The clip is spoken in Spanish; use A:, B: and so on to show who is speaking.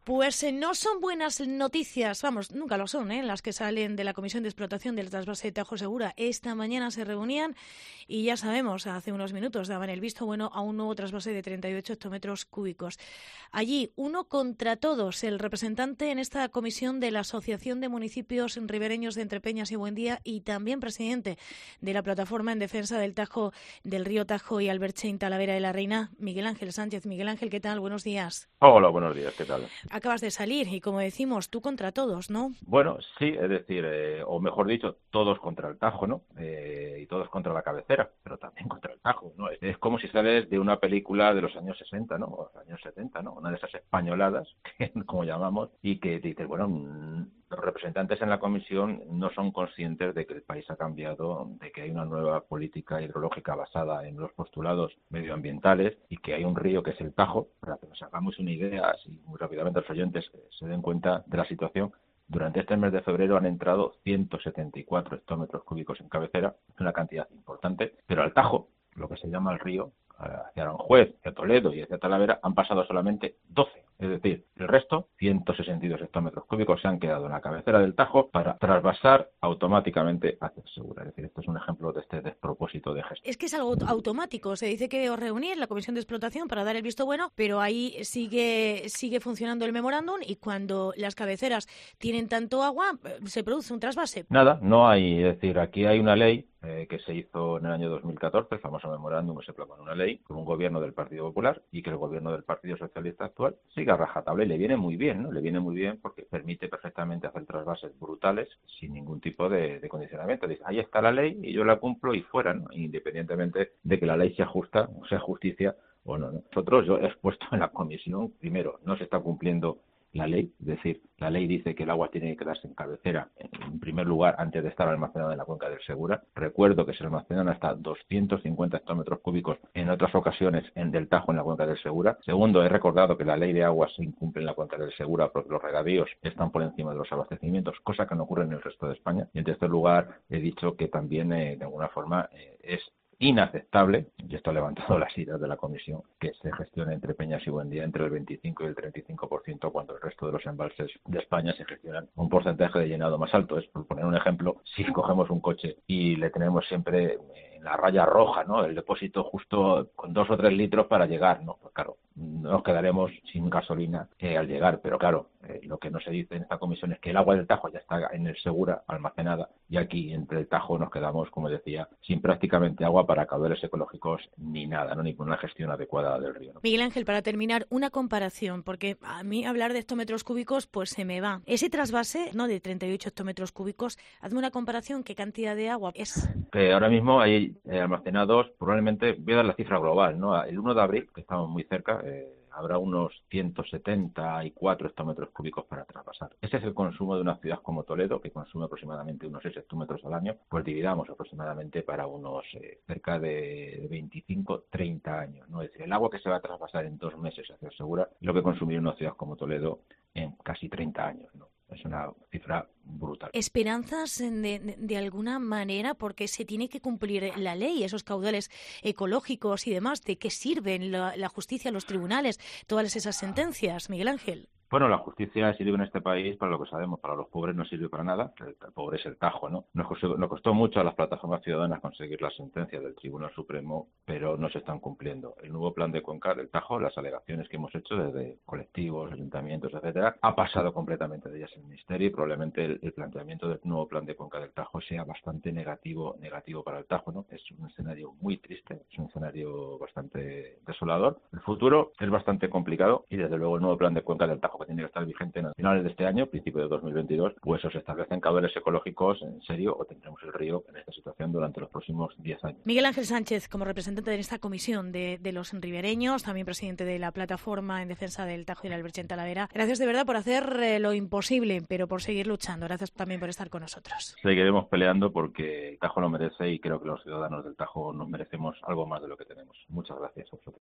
A: Pues no son buenas noticias, vamos, nunca lo son, las que salen de la Comisión de Explotación del Trasvase de Tajo Segura. Esta mañana se reunían y ya sabemos, hace unos minutos daban el visto bueno a un nuevo trasvase de 38 hectómetros cúbicos. Allí, uno contra todos, el representante en esta comisión de la Asociación de Municipios Ribereños de Entrepeñas y Buendía y también presidente de la Plataforma en Defensa del Tajo, del Río Tajo y Alberche, Talavera de la Reina, Miguel Ángel Sánchez. Miguel Ángel, ¿qué tal? Buenos días.
B: Hola, buenos días, ¿qué tal?
A: Acabas de salir y, como decimos, tú contra todos, ¿no?
B: Bueno, sí, es decir, o mejor dicho, todos contra el Tajo, ¿no? Y todos contra la cabecera, pero también contra el Tajo, ¿no? Es como si sales de una película de los años 60, ¿no? O los años 70, ¿no? Una de esas españoladas, que, como llamamos, y que dices, bueno, los representantes en la comisión no son conscientes de que el país ha cambiado, de que hay una nueva política hidrológica basada en los postulados medioambientales y que hay un río que es el Tajo. Para que nos hagamos una idea, así muy rápidamente los oyentes se den cuenta de la situación. Durante este mes de febrero han entrado 174 hectómetros cúbicos en cabecera, es una cantidad importante, pero al Tajo, lo que se llama el río, hacia Aranjuez, hacia Toledo y hacia Talavera, han pasado solamente 12. Es decir, el resto, 162 hectómetros cúbicos, se han quedado en la cabecera del Tajo para trasvasar automáticamente hacia Segura. Es decir, esto es un ejemplo de este despropósito de gestión.
A: Es que es algo automático. Se dice que os reunís en la Comisión de Explotación para dar el visto bueno, pero ahí sigue funcionando el memorándum y cuando las cabeceras tienen tanto agua, se produce un trasvase.
B: Nada, no hay. Es decir, aquí hay una ley que se hizo en el año 2014, el famoso memorándum, se plasmó en una ley con un gobierno del Partido Popular y que el gobierno del Partido Socialista actual sigue a rajatabla y le viene muy bien, ¿no? Le viene muy bien porque permite perfectamente hacer trasvases brutales sin ningún tipo de condicionamiento. Dice, ahí está la ley y yo la cumplo y fuera, ¿no? Independientemente de que la ley sea justa o sea justicia o no, ¿no? Nosotros, yo he expuesto en la comisión, primero, no se está cumpliendo la ley, es decir, la ley dice que el agua tiene que quedarse en cabecera, en primer lugar, antes de estar almacenada en la cuenca del Segura. Recuerdo que se almacenan hasta 250 hectómetros cúbicos en otras ocasiones en del Tajo en la cuenca del Segura. Segundo, he recordado que la ley de agua se incumple en la cuenca del Segura porque los regadíos están por encima de los abastecimientos, cosa que no ocurre en el resto de España. Y en tercer lugar, he dicho que también, de alguna forma, es inaceptable, y esto ha levantado las iras de la comisión, que se gestione entre Peñas y Buendía entre el 25 y el 35% cuando el resto de los embalses de España se gestionan un porcentaje de llenado más alto. Es, por poner un ejemplo, si cogemos un coche y le tenemos siempre en la raya roja, ¿no? El depósito justo con 2 o 3 litros para llegar, ¿no? Pues claro, nos quedaremos sin gasolina al llegar, pero claro, lo que no se dice en esta comisión es que el agua del Tajo ya está en el Segura almacenada y aquí entre el Tajo nos quedamos, como decía, sin prácticamente agua para caudales ecológicos ni nada, ¿no? Ni con una gestión adecuada del río, ¿no?
A: Miguel Ángel, para terminar, una comparación, porque a mí hablar de hectómetros cúbicos pues se me va. Ese trasvase, ¿no?, de 38 hectómetros cúbicos, hazme una comparación, ¿qué cantidad de agua es?
B: Que ahora mismo hay almacenados, probablemente, voy a dar la cifra global, ¿no? El 1 de abril, que estamos muy cerca, habrá unos 174 hectómetros cúbicos para traspasar. Ese es el consumo de una ciudad como Toledo, que consume aproximadamente unos 6 hectómetros al año, pues dividamos aproximadamente para unos cerca de 25-30 años, ¿no? Es decir, el agua que se va a traspasar en 2 meses hacia Segura, lo que consumiría una ciudad como Toledo en casi 30 años, ¿no? Es una cifra brutal.
A: ¿Esperanzas de alguna manera? Porque se tiene que cumplir la ley, esos caudales ecológicos y demás. ¿De qué sirven la justicia, los tribunales, todas esas sentencias, Miguel Ángel?
B: Bueno, la justicia sirve en este país para lo que sabemos, para los pobres no sirve para nada, el pobre es el Tajo, ¿no? Nos costó mucho a las plataformas ciudadanas conseguir las sentencias del Tribunal Supremo, pero no se están cumpliendo. El nuevo plan de cuenca del Tajo, las alegaciones que hemos hecho desde colectivos, ayuntamientos, etcétera, ha pasado completamente de ellas el Ministerio y probablemente el planteamiento del nuevo plan de cuenca del Tajo sea bastante negativo para el Tajo, ¿no? Es un escenario muy triste, es un escenario bastante desolador. El futuro es bastante complicado y desde luego el nuevo plan de cuenca del Tajo, que tiene que estar vigente en finales de este año, principio de 2022, pues o se establecen caudales ecológicos en serio o tendremos el río en esta situación durante los próximos 10 años.
A: Miguel Ángel Sánchez, como representante de esta comisión de los ribereños, también presidente de la Plataforma en Defensa del Tajo y la Alberche, Talavera, gracias de verdad por hacer lo imposible, pero por seguir luchando. Gracias también por estar con nosotros.
B: Seguiremos peleando porque el Tajo lo merece y creo que los ciudadanos del Tajo nos merecemos algo más de lo que tenemos. Muchas gracias a vosotros.